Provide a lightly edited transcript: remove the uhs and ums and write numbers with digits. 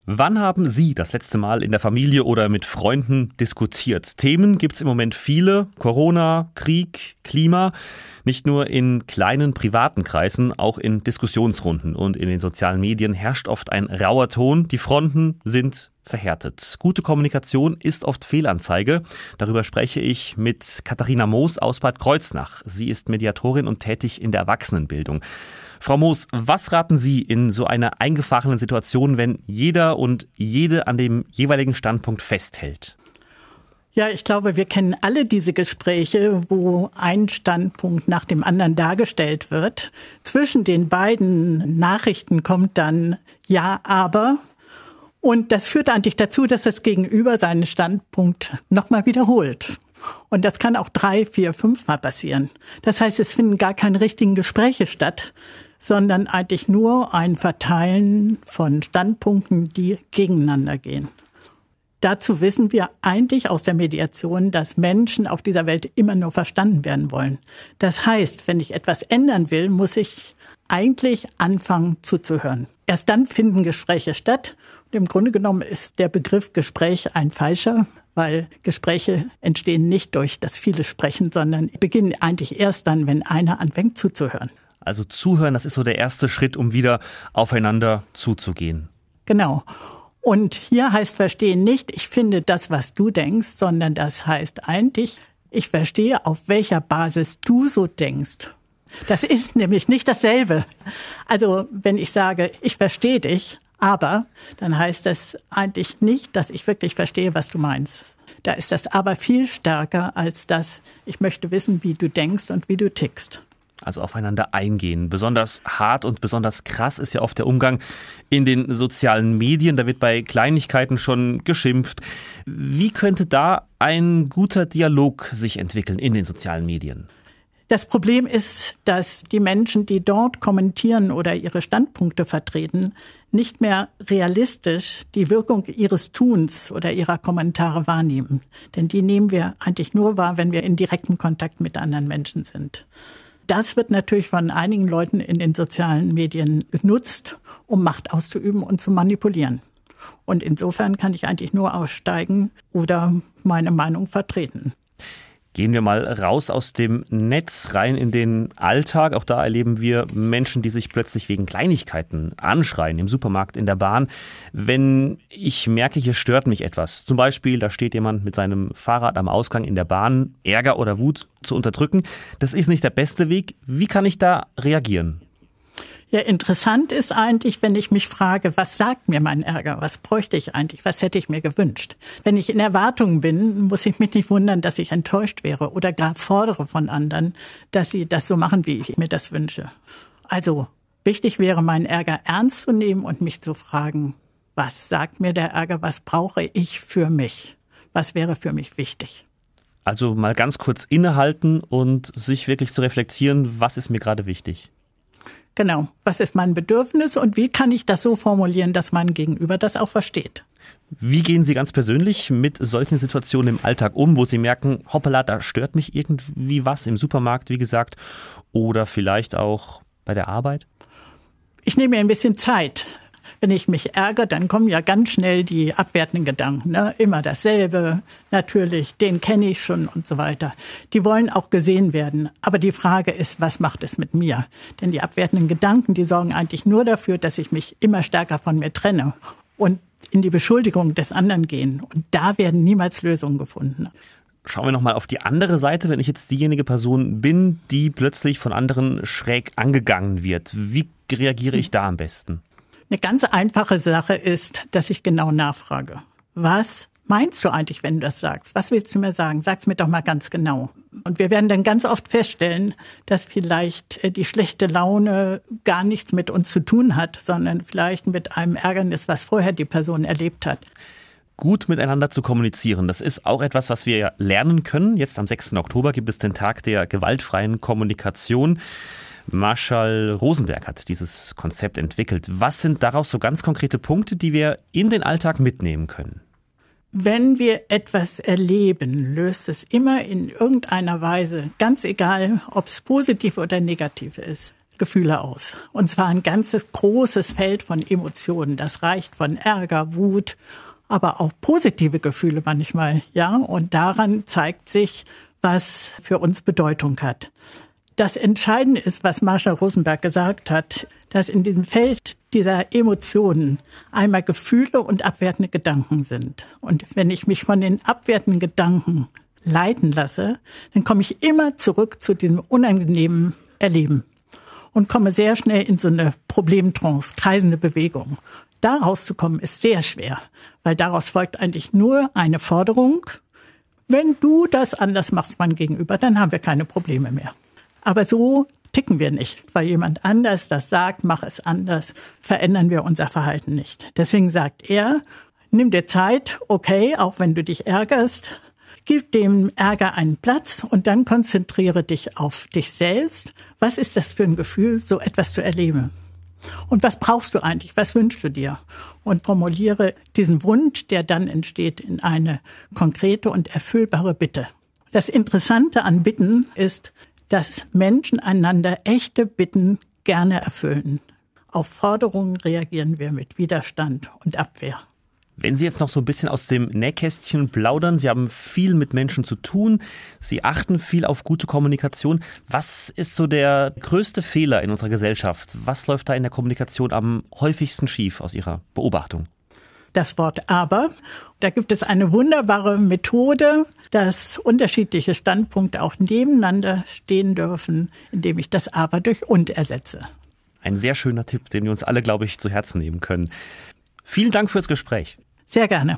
Wann haben Sie das letzte Mal in der Familie oder mit Freunden diskutiert? Themen gibt es im Moment viele. Corona, Krieg, Klima. Nicht nur in kleinen privaten Kreisen, auch in Diskussionsrunden und in den sozialen Medien herrscht oft ein rauer Ton. Die Fronten sind verhärtet. Gute Kommunikation ist oft Fehlanzeige. Darüber spreche ich mit Katharina Moos aus Bad Kreuznach. Sie ist Mediatorin und tätig in der Erwachsenenbildung. Frau Moos, was raten Sie in so einer eingefahrenen Situation, wenn jeder und jede an dem jeweiligen Standpunkt festhält? Ja, ich glaube, wir kennen alle diese Gespräche, wo ein Standpunkt nach dem anderen dargestellt wird. Zwischen den beiden Nachrichten kommt dann ja, aber. Und das führt eigentlich dazu, dass das Gegenüber seinen Standpunkt nochmal wiederholt. Und das kann auch 3, 4, 5 Mal passieren. Das heißt, es finden gar keine richtigen Gespräche statt, sondern eigentlich nur ein Verteilen von Standpunkten, die gegeneinander gehen. Dazu wissen wir eigentlich aus der Mediation, dass Menschen auf dieser Welt immer nur verstanden werden wollen. Das heißt, wenn ich etwas ändern will, muss ich eigentlich anfangen zuzuhören. Erst dann finden Gespräche statt. Und im Grunde genommen ist der Begriff Gespräch ein falscher, weil Gespräche entstehen nicht durch das viele Sprechen, sondern beginnen eigentlich erst dann, wenn einer anfängt zuzuhören. Also zuhören, das ist so der erste Schritt, um wieder aufeinander zuzugehen. Genau. Und hier heißt verstehen nicht, ich finde das, was du denkst, sondern das heißt eigentlich, ich verstehe, auf welcher Basis du so denkst. Das ist nämlich nicht dasselbe. Also wenn ich sage, ich verstehe dich, aber, dann heißt das eigentlich nicht, dass ich wirklich verstehe, was du meinst. Da ist das aber viel stärker als das, ich möchte wissen, wie du denkst und wie du tickst. Also aufeinander eingehen. Besonders hart und besonders krass ist ja oft der Umgang in den sozialen Medien. Da wird bei Kleinigkeiten schon geschimpft. Wie könnte da ein guter Dialog sich entwickeln in den sozialen Medien? Das Problem ist, dass die Menschen, die dort kommentieren oder ihre Standpunkte vertreten, nicht mehr realistisch die Wirkung ihres Tuns oder ihrer Kommentare wahrnehmen. Denn die nehmen wir eigentlich nur wahr, wenn wir in direktem Kontakt mit anderen Menschen sind. Das wird natürlich von einigen Leuten in den sozialen Medien genutzt, um Macht auszuüben und zu manipulieren. Und insofern kann ich eigentlich nur aussteigen oder meine Meinung vertreten. Gehen wir mal raus aus dem Netz, rein in den Alltag. Auch da erleben wir Menschen, die sich plötzlich wegen Kleinigkeiten anschreien, im Supermarkt, in der Bahn. Wenn ich merke, hier stört mich etwas, zum Beispiel, da steht jemand mit seinem Fahrrad am Ausgang in der Bahn, Ärger oder Wut zu unterdrücken, das ist nicht der beste Weg. Wie kann ich da reagieren? Ja, interessant ist eigentlich, wenn ich mich frage, was sagt mir mein Ärger? Was bräuchte ich eigentlich? Was hätte ich mir gewünscht? Wenn ich in Erwartung bin, muss ich mich nicht wundern, dass ich enttäuscht wäre oder gar fordere von anderen, dass sie das so machen, wie ich mir das wünsche. Also wichtig wäre, meinen Ärger ernst zu nehmen und mich zu fragen, was sagt mir der Ärger? Was brauche ich für mich? Was wäre für mich wichtig? Also mal ganz kurz innehalten und sich wirklich zu reflektieren, was ist mir gerade wichtig? Genau. Was ist mein Bedürfnis und wie kann ich das so formulieren, dass mein Gegenüber das auch versteht? Wie gehen Sie ganz persönlich mit solchen Situationen im Alltag um, wo Sie merken, hoppala, da stört mich irgendwie was im Supermarkt, wie gesagt, oder vielleicht auch bei der Arbeit? Ich nehme mir ein bisschen Zeit. Wenn ich mich ärgere, dann kommen ja ganz schnell die abwertenden Gedanken. Ne? Immer dasselbe, natürlich, den kenne ich schon und so weiter. Die wollen auch gesehen werden. Aber die Frage ist, was macht es mit mir? Denn die abwertenden Gedanken, die sorgen eigentlich nur dafür, dass ich mich immer stärker von mir trenne und in die Beschuldigung des anderen gehen. Und da werden niemals Lösungen gefunden. Schauen wir nochmal auf die andere Seite. Wenn ich jetzt diejenige Person bin, die plötzlich von anderen schräg angegangen wird, wie reagiere ich da am besten? Eine ganz einfache Sache ist, dass ich genau nachfrage. Was meinst du eigentlich, wenn du das sagst? Was willst du mir sagen? Sag's mir doch mal ganz genau. Und wir werden dann ganz oft feststellen, dass vielleicht die schlechte Laune gar nichts mit uns zu tun hat, sondern vielleicht mit einem Ärgernis, was vorher die Person erlebt hat. Gut miteinander zu kommunizieren, das ist auch etwas, was wir lernen können. Jetzt am 6. Oktober gibt es den Tag der gewaltfreien Kommunikation. Marshall Rosenberg hat dieses Konzept entwickelt. Was sind daraus so ganz konkrete Punkte, die wir in den Alltag mitnehmen können? Wenn wir etwas erleben, löst es immer in irgendeiner Weise, ganz egal, ob es positiv oder negativ ist, Gefühle aus. Und zwar ein ganzes großes Feld von Emotionen. Das reicht von Ärger, Wut, aber auch positive Gefühle manchmal, ja. Und daran zeigt sich, was für uns Bedeutung hat. Das Entscheidende ist, was Marshall Rosenberg gesagt hat, dass in diesem Feld dieser Emotionen einmal Gefühle und abwertende Gedanken sind. Und wenn ich mich von den abwertenden Gedanken leiten lasse, dann komme ich immer zurück zu diesem unangenehmen Erleben und komme sehr schnell in so eine Problemtrance, kreisende Bewegung. Da rauszukommen ist sehr schwer, weil daraus folgt eigentlich nur eine Forderung: Wenn du das anders machst, mein Gegenüber, dann haben wir keine Probleme mehr. Aber so ticken wir nicht, weil jemand anders das sagt, mach es anders, verändern wir unser Verhalten nicht. Deswegen sagt er, nimm dir Zeit, okay, auch wenn du dich ärgerst, gib dem Ärger einen Platz und dann konzentriere dich auf dich selbst. Was ist das für ein Gefühl, so etwas zu erleben? Und was brauchst du eigentlich? Was wünschst du dir? Und formuliere diesen Wunsch, der dann entsteht, in eine konkrete und erfüllbare Bitte. Das Interessante an Bitten ist, dass Menschen einander echte Bitten gerne erfüllen. Auf Forderungen reagieren wir mit Widerstand und Abwehr. Wenn Sie jetzt noch so ein bisschen aus dem Nähkästchen plaudern, Sie haben viel mit Menschen zu tun, Sie achten viel auf gute Kommunikation. Was ist so der größte Fehler in unserer Gesellschaft? Was läuft da in der Kommunikation am häufigsten schief aus Ihrer Beobachtung? Das Wort aber. Da gibt es eine wunderbare Methode, dass unterschiedliche Standpunkte auch nebeneinander stehen dürfen, indem ich das aber durch und ersetze. Ein sehr schöner Tipp, den wir uns alle, glaube ich, zu Herzen nehmen können. Vielen Dank fürs Gespräch. Sehr gerne.